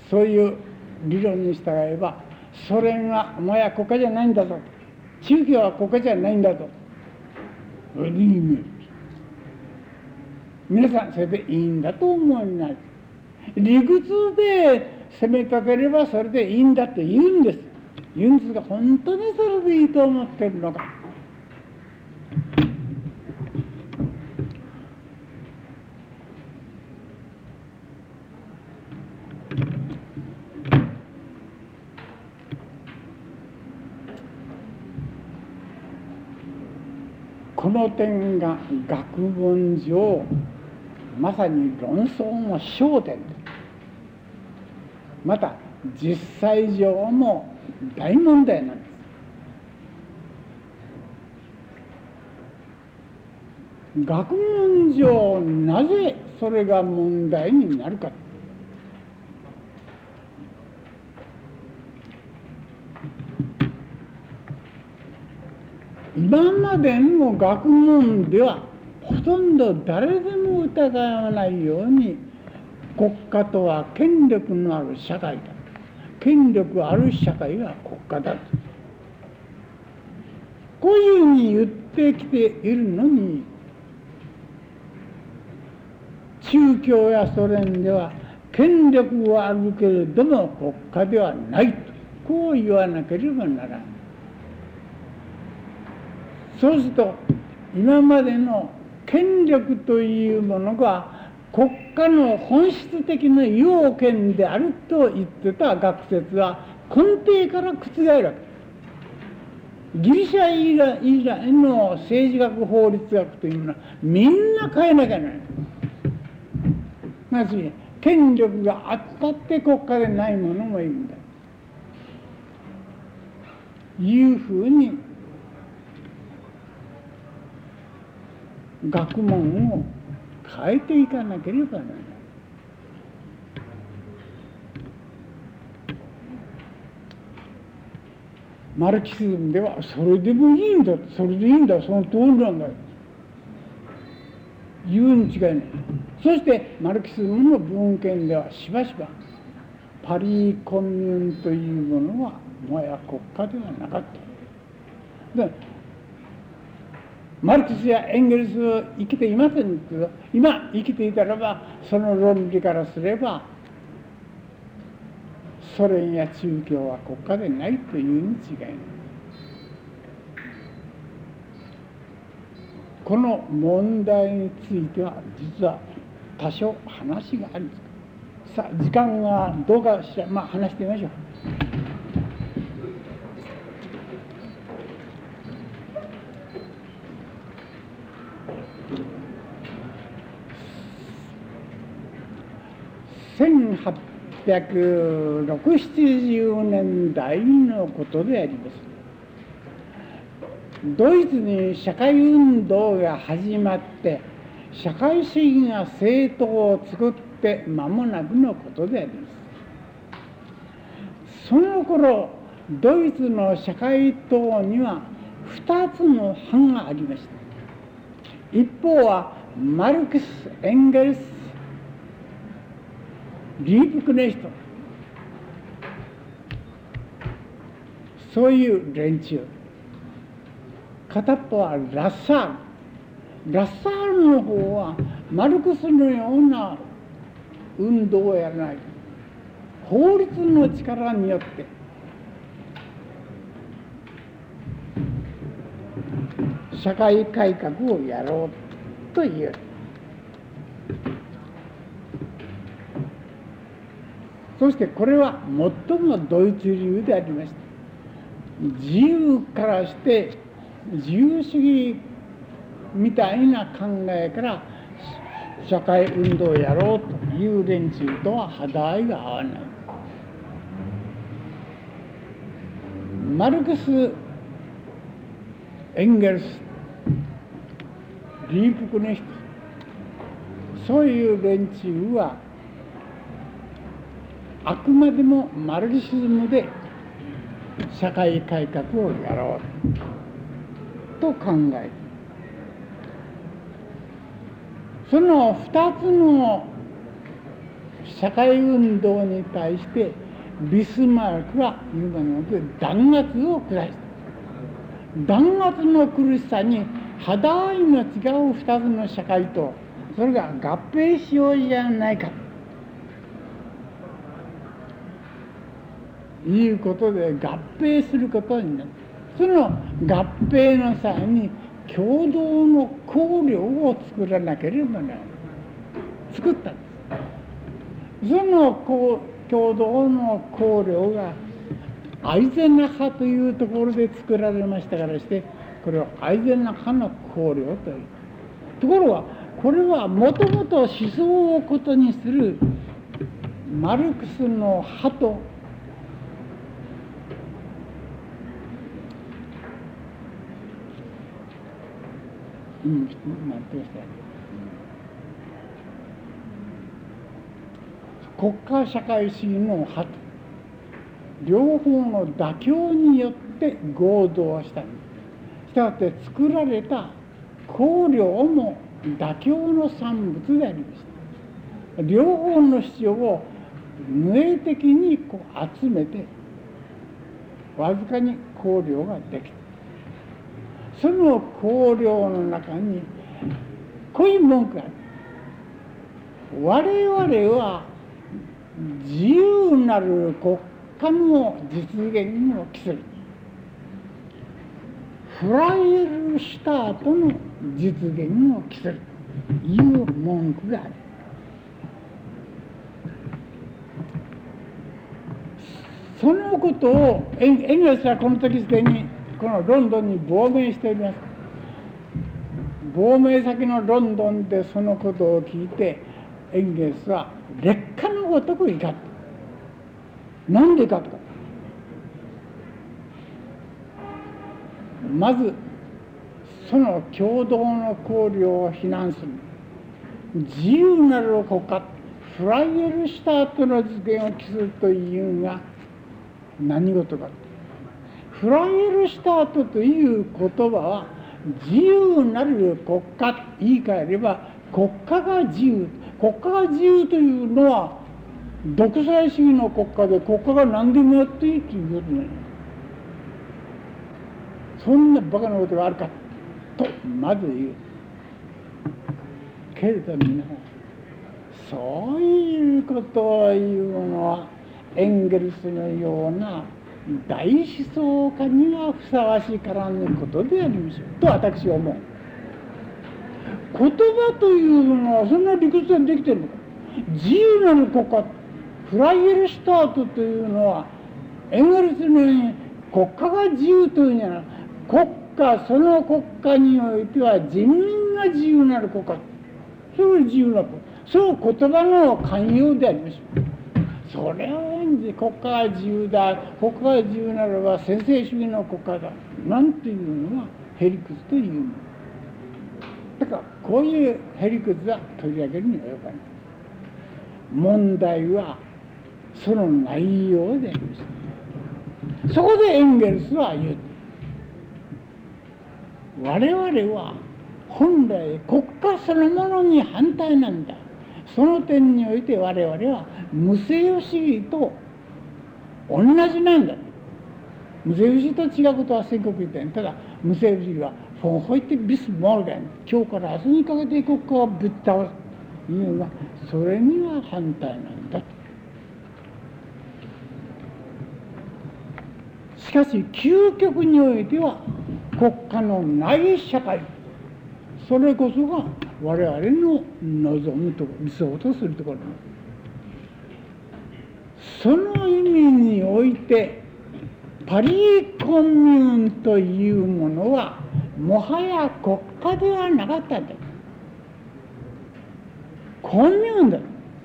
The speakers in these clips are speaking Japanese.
そういう理論に従えば、ソ連はもはや国家じゃないんだぞ、宗教は国家じゃないんだぞ、皆さんそれでいいんだと思うようになる。理屈で責め立てればそれでいいんだって言うんです。言うんですが、本当にそれでいいと思ってるのか。この点が学問上まさに論争の焦点です。また実際上も大問題なんです。学問上なぜそれが問題になるか。今までの学問ではほとんど誰でも疑わないように、国家とは権力のある社会だ、権力ある社会が国家だと、こういうふうに言ってきているのに、中共やソ連では権力はあるけれども国家ではないと、こう言わなければならない。そうすると今までの権力というものが国家の本質的な要件であると言ってた学説は根底から覆るわけ。ギリシャ以来の政治学法律学というものはみんな変えなきゃならない。まず権力があったって国家でないものもいるんだいうふうに学問を変えていかなければならない。マルキシズムではそれでもいいんだ、それでいいんだ、その通りなんだ言うに違いない。そしてマルキシズムの文献ではしばしばパリコミューンというものはもはや国家ではなかった。でマルクスやエンゲルスは生きていませんけど、今生きていたらばその論理からすればソ連や中共は国家でないというに違いない。この問題については実は多少話があるんです。さあ時間がどうかしら、話してみましょう。1860-70年代のことであります。ドイツに社会運動が始まって社会主義が政党を作って間もなくのことであります。その頃ドイツの社会党には2つの派がありました。一方はマルクス・エンゲルス・リープクネヒト、そういう連中。片っぽはラッサール。ラッサールの方はマルクスのような運動をやらない。法律の力によって社会改革をやろうという。そしてこれは最もドイツ流でありました。自由からして自由主義みたいな考えから社会運動をやろうという連中とは肌合いが合わない。マルクス・エンゲルス、リープクネヒト、そういう連中はあくまでもマルクシズムで社会改革をやろうと考える。その2つの社会運動に対してビスマルクは言うもので弾圧を下した。弾圧の苦しさに肌合いの違う二つの社会とそれが合併しようじゃないかということで合併することになる。その合併の際に共同の綱領を作らなければならない。作ったんです。その共同の綱領がアイゼンナハというところで作られましたからして、これをアイゼンナハの綱領という。ところがこれはもともと思想をことにするマルクスの派となんて言いました国家社会主義の派と両方の妥協によって合同したんです。したがって作られた綱領も妥協の産物でありました。両方の主張を無影的に集めてわずかに綱領ができた。その綱領の中にこういう文句がある。我々は自由なる国家の実現を期する。フライエルシュタートの実現を期するという文句がある。そのことをエンゲルスはこの時すでにこのロンドンに亡命しております。亡命先のロンドンでそのことを聞いてエンゲルスは劣化のごとく怒った。なんでかとか、まずその共同の綱領を非難する。自由なる国家フライエルシュタートの実現を期するというが何事か。フライエルシュタートという言葉は自由なる国家と言い換えれば国家が自由。国家が自由というのは独裁主義の国家で国家が何でもやっていいということない。そんなバカなことがあるかとまず言う。けれど皆さんそういうことを言うのはエンゲルスのような大思想家にはふさわしからぬことでありましょうと私は思う。言葉というのはそんな理屈でできてるのか。自由なる国家フライエルシュタートというのはエンゲルスのように国家が自由というんじゃない。国家その国家においては人民が自由なる国家。それ自由な国家。そう言葉の寛容でありましょう。それを演じ国家が自由だ国家が自由ならば専制主義の国家だなんていうのはへりくつというものだからこういうへりくつは取り上げるにはよかない。問題はその内容であります。そこでエンゲルスは言う。我々は本来国家そのものに反対なんだ。その点において我々は無政府主義と同じなんだ。無政府主義と違うことは宣告言った。ただ無政府主義はフォン・ホイテ・ビス・モルゲン今日から明日にかけて国家をぶっ倒すというのがそれには反対なんだと。しかし究極においては国家のない社会それこそが我々の望むと理想とするところです。その意味においてパリコミューンというものはもはや国家ではなかったんだ。コミューンだ。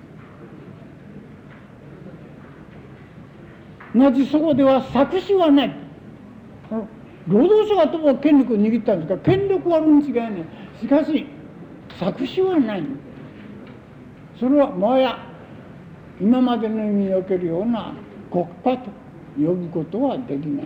なぜそこでは搾取はない。労働者がとも権力を握ったんですから権力はあるに違いない。しかし搾取はない。それはもはや今までの意味におけるような国家と呼ぶことはできない。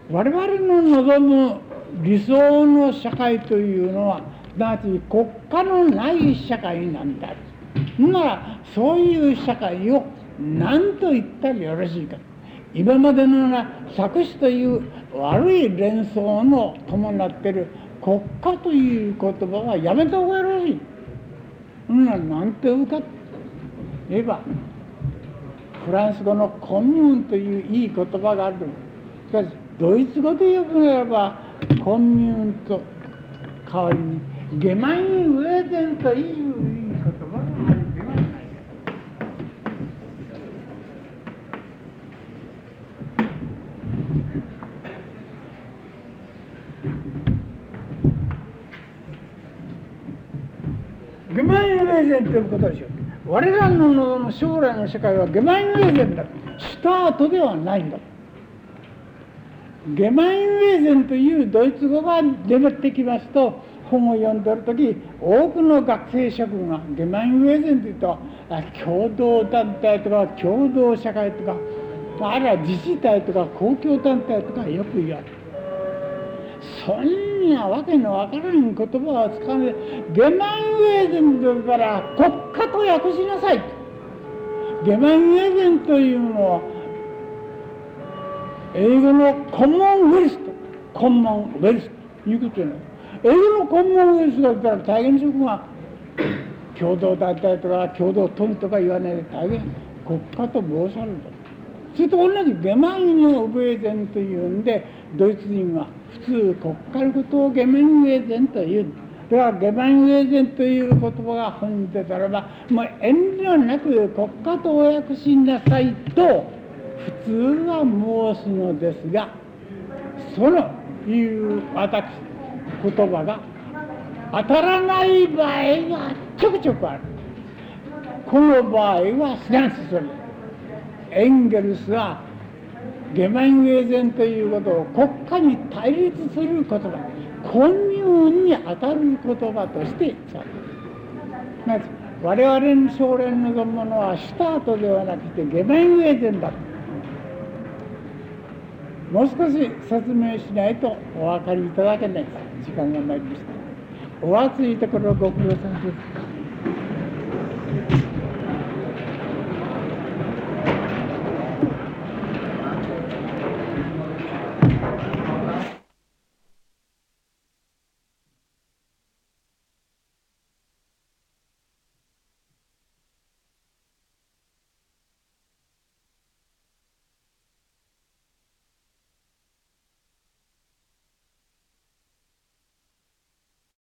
我々の望む理想の社会というのはすなわち国家のない社会なんだ。ならそういう社会を何と言ったらよろしいか。今までのような搾取という悪い連想の伴っている国家という言葉はやめた方がよろしい。なんて言うかと言えば、フランス語のコミューンといういい言葉がある。しかしドイツ語で呼ぶならばコミューンと代わりにゲマインウェーゼンといういい言葉があるではないか。ゲマインウェーゼンということでしょう。我らの望む将来の社会はゲマインウェーゼンだ。スタートではないんだ。ゲマインウェーゼンというドイツ語が出てきますと、本を読んでいるとき、多くの学生諸君がゲマインウェーゼンというと、共同団体とか共同社会とか、あるいは自治体とか公共団体とかよく言われる。そんなわけのわからん言葉を使わない。ゲマインウェーゼンというから国家と訳しなさい。ゲマインウェーゼンというのは英語のコモンウェルスとコモンウェルスということじゃない。英語のコモンウェルスだったら大変諸君は共同団体とか共同富とか言わないで大変国家と申されると。それと同じゲマインウェーゼンというんで、ドイツ人は普通国家のことをゲマインウェーゼンという。だからゲマインウェーゼンという言葉が本でたらば、もう遠慮なく国家とお訳しなさいと普通は申すのですが、そのいう私言葉が当たらない場合がちょくちょくある。この場合はフランスそれエンゲルスはゲマインウェーゼンということを国家に対立する言葉、コミューンに当たる言葉として使う。まず我々の将来の望むものはスタートではなくてゲマインウェーゼンだ。もう少し説明しないとお分かりいただけない。時間が参りました。お暑いところご苦労さまです。